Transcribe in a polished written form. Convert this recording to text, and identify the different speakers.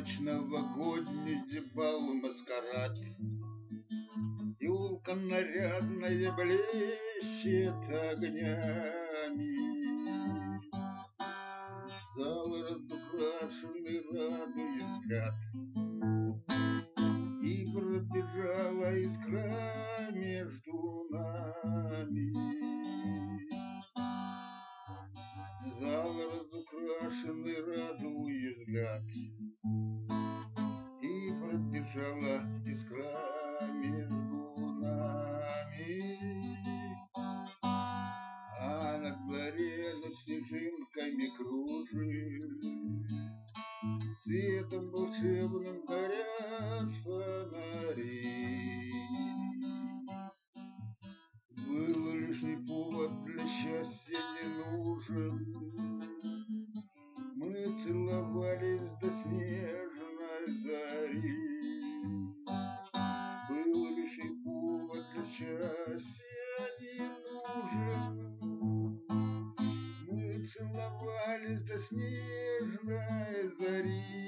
Speaker 1: ночь новогодний бал маскарад. Юлка нарядная блещет огнями, зал разукрашенный радует взгляд, и пробежала искра между нами. Зал разукрашенный радует взгляд, и пробежала искра между нами. А на дворе над снежинками кружит, цветом волшебным горят фонари. Был лишний повод, для счастья не нужен. Мы целовались до снежной зари. Был лишний повод, для счастья не нужен. Мы целовались до снежной зари.